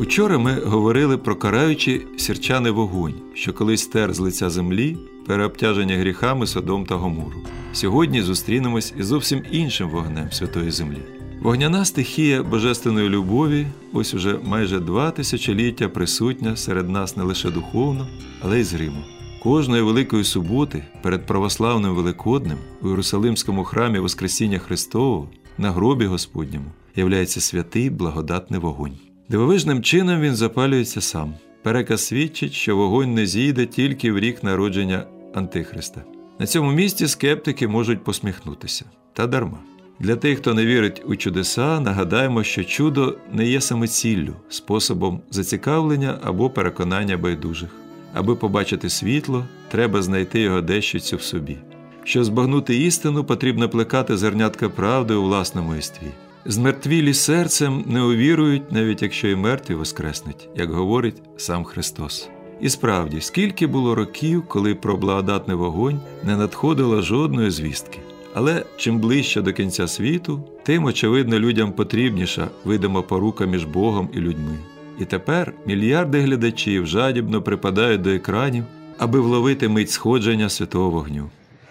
Учора ми говорили про караючий сірчаний вогонь, що колись стер з лиця землі переобтяження гріхами Содом та Гомору. Сьогодні зустрінемось із зовсім іншим вогнем Святої Землі. Вогняна стихія божественної любові ось уже майже 2 тисячоліття присутня серед нас не лише духовно, але й зримо. Кожної Великої суботи перед православним Великоднем у Єрусалимському храмі Воскресіння Христового на гробі Господньому являється святий благодатний вогонь. Дивовижним чином він запалюється сам. Переказ свідчить, що вогонь не зійде тільки в рік народження Антихриста. На цьому місці скептики можуть посміхнутися. Та дарма. Для тих, хто не вірить у чудеса, нагадаємо, що чудо не є самоціллю, способом зацікавлення або переконання байдужих. Аби побачити світло, треба знайти його дещицю в собі. Щоб збагнути істину, потрібно плекати зернятка правди у власному єстві. Змертвілі серцем не увірують, навіть якщо і мертві воскреснуть, як говорить сам Христос. І справді, скільки було років, коли про благодатний вогонь не надходило жодної звістки. Але чим ближче до кінця світу, тим, очевидно, людям потрібніша видима порука між Богом і людьми. І тепер мільярди глядачів жадібно припадають до екранів, аби вловити мить сходження святого вогню.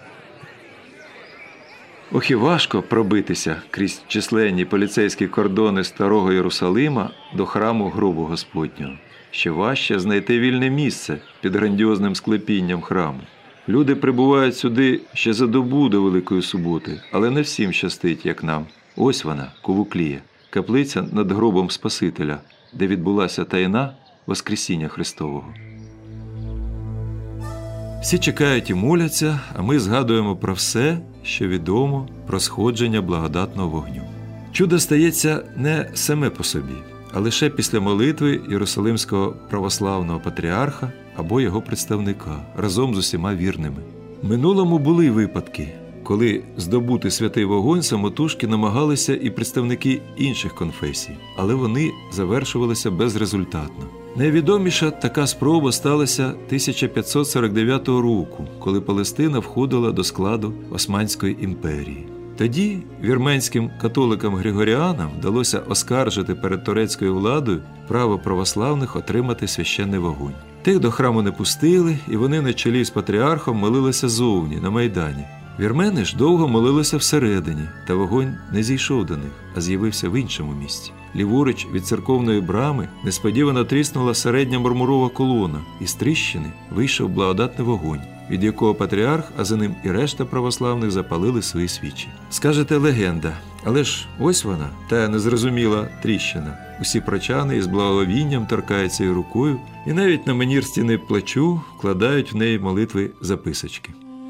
Ох і важко пробитися крізь численні поліцейські кордони Старого Єрусалима до храму гробу Господнього. Ще важче знайти вільне місце під грандіозним склепінням храму. Люди прибувають сюди ще за добу до Великої суботи, але не всім щастить, як нам. Ось вона, Кувуклія, каплиця над гробом Спасителя, де відбулася таїна Воскресіння Христового. Всі чекають і моляться, а ми згадуємо про все, що відомо про сходження благодатного вогню. Чудо стається не саме по собі, а лише після молитви Єрусалимського православного патріарха або його представника, разом з усіма вірними. В минулому були випадки, коли здобути святий вогонь самотужки намагалися і представники інших конфесій, але вони завершувалися безрезультатно. Найвідоміша така спроба сталася 1549 року, коли Палестина входила до складу Османської імперії. Тоді вірменським католикам-григоріанам вдалося оскаржити перед турецькою владою право православних отримати священний вогонь. Тих до храму не пустили, і вони на чолі з патріархом молилися зовні, на Майдані. Вірмени ж довго молилися всередині, та вогонь не зійшов до них, а з'явився в іншому місці. Ліворуч від церковної брами несподівано тріснула середня мармурова колона, і з тріщини вийшов благодатний вогонь, від якого патріарх, а за ним і решта православних запалили свої свічі. Скажете, легенда, але ж ось вона, та незрозуміла тріщина. Усі прочани із благовінням торкаються її рукою, і навіть на манір стіни плачу вкладають в неї молитви записочки.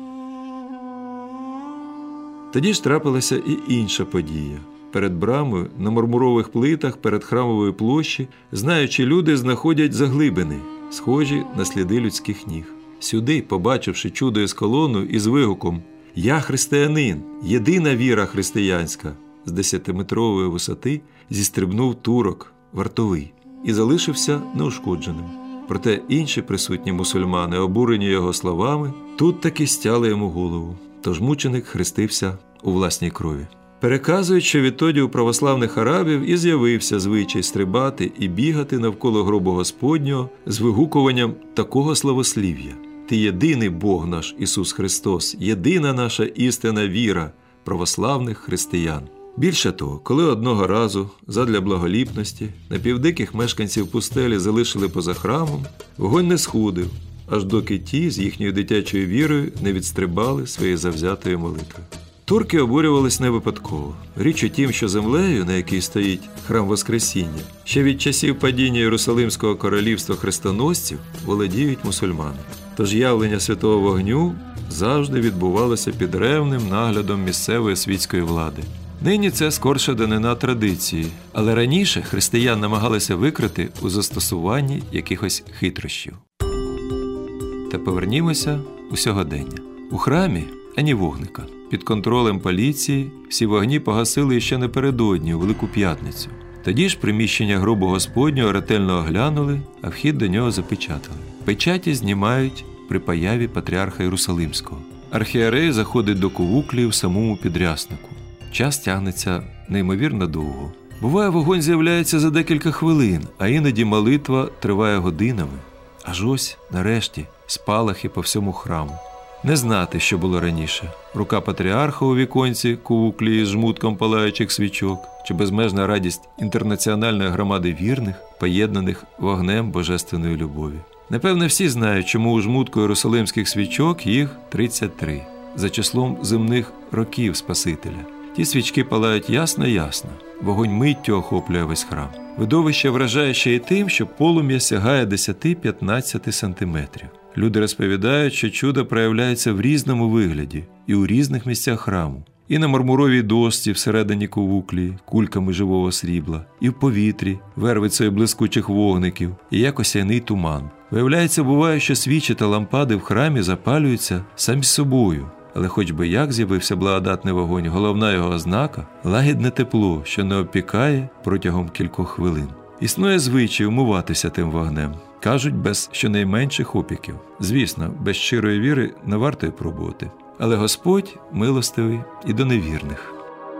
Тоді ж трапилася і інша подія. Перед брамою, на мармурових плитах перед храмовою площі, знаючі люди знаходять заглибини, схожі на сліди людських ніг. Сюди, побачивши чудо із колоною і з вигуком «Я християнин, єдина віра християнська», з 10-метрової висоти зістрибнув турок, вартовий, і залишився неушкодженим. Проте інші присутні мусульмани, обурені його словами, тут таки стяли йому голову. Тож мученик хрестився у власній крові. Переказують, що відтоді у православних арабів і з'явився звичай стрибати і бігати навколо гробу Господнього з вигукуванням такого славослів'я: «Ти єдиний Бог наш Ісус Христос, єдина наша істинна віра православних християн». Більше того, коли одного разу, задля благоліпності, напівдиких мешканців пустелі залишили поза храмом, вогонь не сходив, аж доки ті з їхньою дитячою вірою не відстрибали своєї завзятої молитви. Турки обурювались не випадково. Річ у тім, що землею, на якій стоїть храм Воскресіння, ще від часів падіння Єрусалимського королівства хрестоносців володіють мусульмани. Тож явлення святого вогню завжди відбувалося під ревним наглядом місцевої світської влади. Нині це скорше данина традиції, але раніше християн намагалися викрити у застосуванні якихось хитрощів. Та повернімося у сьогодення. У храмі ані вогника. Під контролем поліції всі вогні погасили ще напередодні, у Велику П'ятницю. Тоді ж приміщення гробу Господнього ретельно оглянули, а вхід до нього запечатали. Печаті знімають при появі патріарха Єрусалимського. Архієрей заходить до Кувуклії в самому підряснику. Час тягнеться неймовірно довго. Буває, вогонь з'являється за декілька хвилин, а іноді молитва триває годинами. Аж ось, нарешті, спалахи по всьому храму. Не знати, що було раніше. Рука патріарха у віконці кувуклі з жмутком палаючих свічок, чи безмежна радість інтернаціональної громади вірних, поєднаних вогнем божественної любові. Напевне, всі знають, чому у жмутку єрусалимських свічок їх 33, за числом земних років Спасителя. Ті свічки палають ясно-ясно. Вогонь миттю охоплює весь храм. Видовище вражає ще й тим, що полум'я сягає 10-15 сантиметрів. Люди розповідають, що чудо проявляється в різному вигляді і у різних місцях храму. І на мармуровій дошці всередині кувуклі, кульками живого срібла, і в повітрі, вервицею блискучих вогників, і як осяйний туман. Виявляється, буває, що свічі та лампади в храмі запалюються самі собою. Але хоч би як з'явився благодатний вогонь, головна його ознака – лагідне тепло, що не опікає протягом кількох хвилин. Існує звичай умиватися тим вогнем. Кажуть, без щонайменших опіків. Звісно, без щирої віри не варто й пробувати. Але Господь милостивий і до невірних.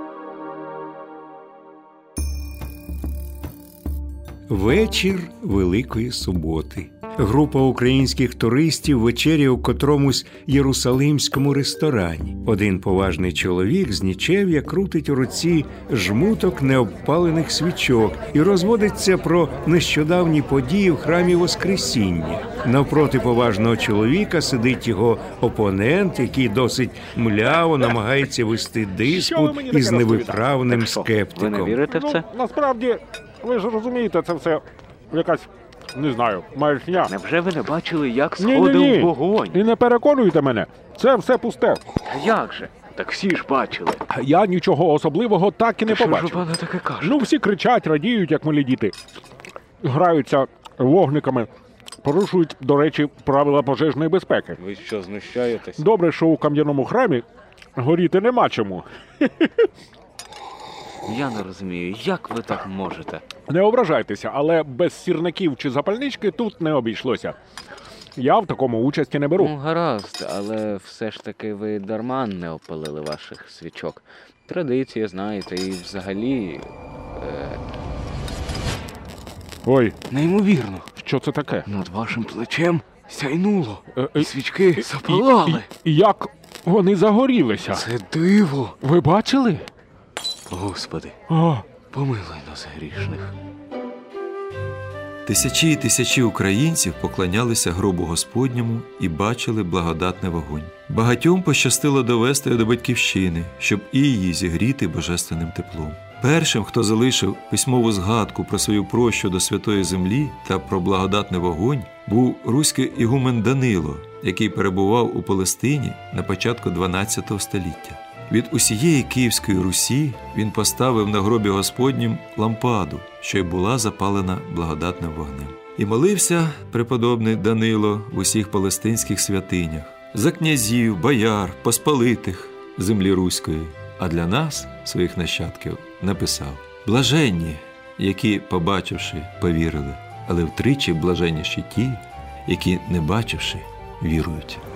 Вечір Великої Суботи. Група українських туристів вечеряє у котромусь єрусалимському ресторані. Один поважний чоловік з нічев'я крутить у руці жмуток необпалених свічок і розводиться про нещодавні події в храмі Воскресіння. Навпроти поважного чоловіка сидить його опонент, який досить мляво намагається вести диспут із невиправним скептиком. Ви не вірите в це? Насправді, ви ж розумієте, це все якась, не знаю, маячня. Невже ви не бачили, як сходив вогонь? І не переконуйте мене, це все пусте. Та як же? Так всі ж бачили. Я нічого особливого так і не Що побачив. ж пане таке каже? Ну, всі кричать, радіють, як малі діти. Граються вогниками, порушують, до речі, правила пожежної безпеки. Ви що, знущаєтесь? Добре, що у кам'яному храмі горіти нема чому. Я не розумію, як ви так можете? Не ображайтеся, але без сірників чи запальнички тут не обійшлося. Я в такому участі не беру. Ну, гаразд, але все ж таки ви дарма не опалили ваших свічок. Традиція, знаєте, і взагалі... Ой, Неймовірно. що це таке? Над вашим плечем сяйнуло. І Свічки запалали. І як вони загорілися? Це диво. Ви бачили? Господи, О, помилуй нас грішних. Тисячі і тисячі українців поклонялися гробу Господньому і бачили благодатний вогонь. Багатьом пощастило довести до батьківщини, щоб і її зігріти божественним теплом. Першим, хто залишив письмову згадку про свою прощу до святої землі та про благодатний вогонь, був руський ігумен Данило, який перебував у Палестині на початку 12 століття. Від усієї Київської Русі він поставив на гробі Господнім лампаду, що й була запалена благодатним вогнем. І молився преподобний Данило в усіх палестинських святинях за князів, бояр, посполитих землі руської, а для нас, своїх нащадків, написав: «Блаженні, які, побачивши, повірили, але втричі блаженніші ті, які, не бачивши, вірують».